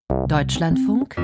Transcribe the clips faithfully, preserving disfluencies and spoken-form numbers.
Deutschlandfunk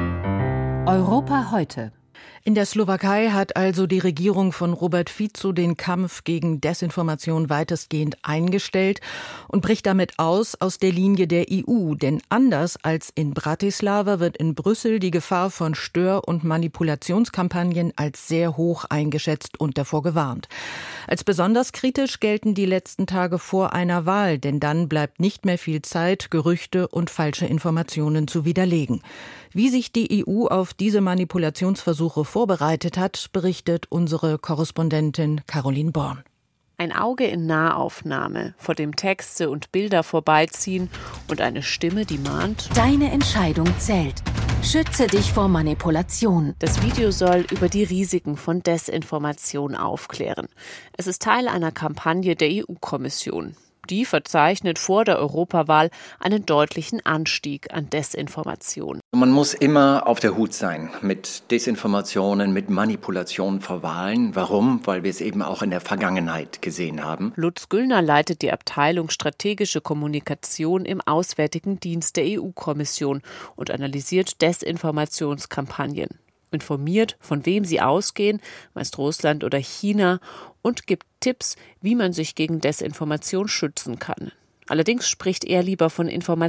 Europa heute. In der Slowakei hat also die Regierung von Robert Fico den Kampf gegen Desinformation weitestgehend eingestellt und bricht damit aus aus der Linie der E U. Denn anders als in Bratislava wird in Brüssel die Gefahr von Stör- und Manipulationskampagnen als sehr hoch eingeschätzt und davor gewarnt. Als besonders kritisch gelten die letzten Tage vor einer Wahl, denn dann bleibt nicht mehr viel Zeit, Gerüchte und falsche Informationen zu widerlegen. Wie sich die E U auf diese Manipulationsversuche vorbereitet hat, berichtet unsere Korrespondentin Caroline Born. Ein Auge in Nahaufnahme, vor dem Texte und Bilder vorbeiziehen und eine Stimme, die mahnt: Deine Entscheidung zählt. Schütze dich vor Manipulation. Das Video soll über die Risiken von Desinformation aufklären. Es ist Teil einer Kampagne der E U-Kommission. Die verzeichnet vor der Europawahl einen deutlichen Anstieg an Desinformation. Man muss immer auf der Hut sein mit Desinformationen, mit Manipulationen vor Wahlen. Warum? Weil wir es eben auch in der Vergangenheit gesehen haben. Lutz Güllner leitet die Abteilung Strategische Kommunikation im Auswärtigen Dienst der E U-Kommission und analysiert Desinformationskampagnen. Informiert, von wem sie ausgehen, meist Russland oder China, und gibt Tipps, wie man sich gegen Desinformation schützen kann. Allerdings spricht er lieber von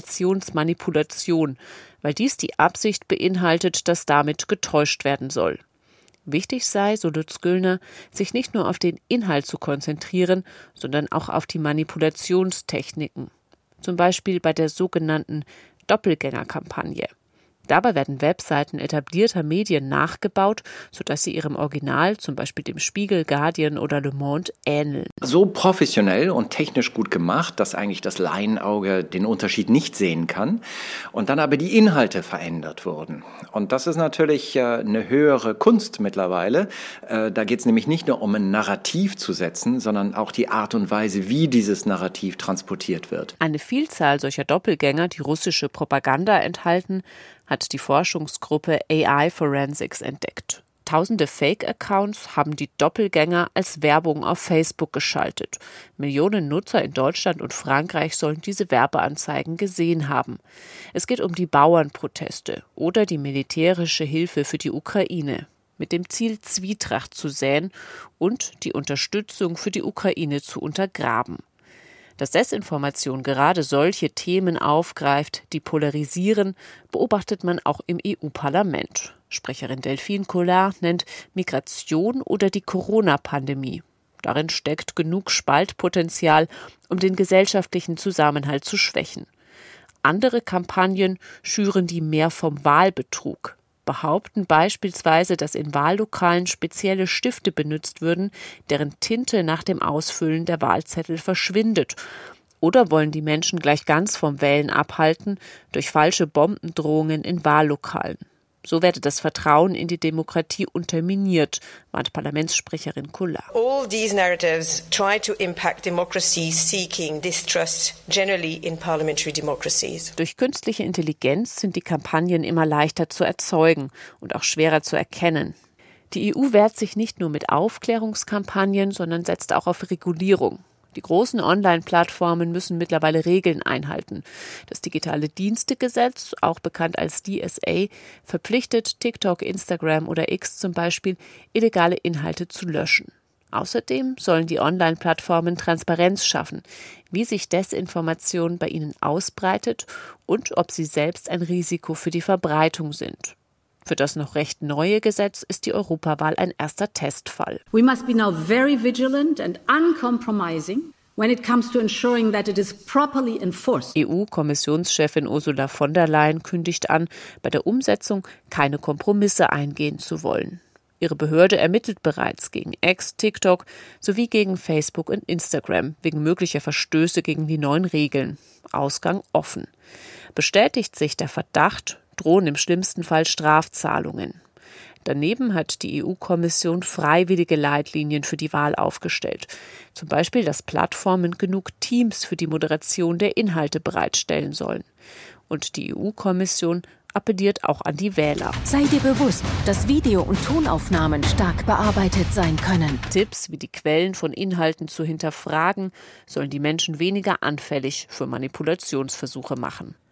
Informationsmanipulation, weil dies die Absicht beinhaltet, dass damit getäuscht werden soll. Wichtig sei, so Lutz Güllner, sich nicht nur auf den Inhalt zu konzentrieren, sondern auch auf die Manipulationstechniken. Zum Beispiel bei der sogenannten Doppelgängerkampagne. Dabei werden Webseiten etablierter Medien nachgebaut, sodass sie ihrem Original, zum Beispiel dem Spiegel, Guardian oder Le Monde, ähneln. So professionell und technisch gut gemacht, dass eigentlich das Laienauge den Unterschied nicht sehen kann und dann aber die Inhalte verändert wurden. Und das ist natürlich eine höhere Kunst mittlerweile. Da geht es nämlich nicht nur um ein Narrativ zu setzen, sondern auch die Art und Weise, wie dieses Narrativ transportiert wird. Eine Vielzahl solcher Doppelgänger, die russische Propaganda enthalten, hat die Forschungsgruppe A I Forensics entdeckt. Tausende Fake-Accounts haben die Doppelgänger als Werbung auf Facebook geschaltet. Millionen Nutzer in Deutschland und Frankreich sollen diese Werbeanzeigen gesehen haben. Es geht um die Bauernproteste oder die militärische Hilfe für die Ukraine, mit dem Ziel, Zwietracht zu säen und die Unterstützung für die Ukraine zu untergraben. Dass Desinformation gerade solche Themen aufgreift, die polarisieren, beobachtet man auch im E U-Parlament. Sprecherin Delphine Collard nennt Migration oder die Corona-Pandemie. Darin steckt genug Spaltpotenzial, um den gesellschaftlichen Zusammenhalt zu schwächen. Andere Kampagnen schüren die mehr vom Wahlbetrug. Behaupten beispielsweise, dass in Wahllokalen spezielle Stifte benutzt würden, deren Tinte nach dem Ausfüllen der Wahlzettel verschwindet. Oder wollen die Menschen gleich ganz vom Wählen abhalten durch falsche Bombendrohungen in Wahllokalen. So werde das Vertrauen in die Demokratie unterminiert, warnt Parlamentssprecherin Collard. All these narratives try to impact democracy, seeking distrust generally in parliamentary democracies. Durch künstliche Intelligenz sind die Kampagnen immer leichter zu erzeugen und auch schwerer zu erkennen. Die E U wehrt sich nicht nur mit Aufklärungskampagnen, sondern setzt auch auf Regulierung. Die großen Online-Plattformen müssen mittlerweile Regeln einhalten. Das Digitale Dienstegesetz, auch bekannt als D S A, verpflichtet TikTok, Instagram oder X zum Beispiel, illegale Inhalte zu löschen. Außerdem sollen die Online-Plattformen Transparenz schaffen, wie sich Desinformation bei ihnen ausbreitet und ob sie selbst ein Risiko für die Verbreitung sind. Für das noch recht neue Gesetz ist die Europawahl ein erster Testfall. We must be now very vigilant and uncompromising when it comes to ensuring that it is properly enforced. E U-Kommissionschefin Ursula von der Leyen kündigt an, bei der Umsetzung keine Kompromisse eingehen zu wollen. Ihre Behörde ermittelt bereits gegen X, TikTok sowie gegen Facebook und Instagram wegen möglicher Verstöße gegen die neuen Regeln. Ausgang offen. Bestätigt sich der Verdacht, drohen im schlimmsten Fall Strafzahlungen. Daneben hat die E U-Kommission freiwillige Leitlinien für die Wahl aufgestellt. Zum Beispiel, dass Plattformen genug Teams für die Moderation der Inhalte bereitstellen sollen. Und die E U-Kommission appelliert auch an die Wähler. Sei dir bewusst, dass Video- und Tonaufnahmen stark bearbeitet sein können. Tipps, wie die Quellen von Inhalten zu hinterfragen, sollen die Menschen weniger anfällig für Manipulationsversuche machen.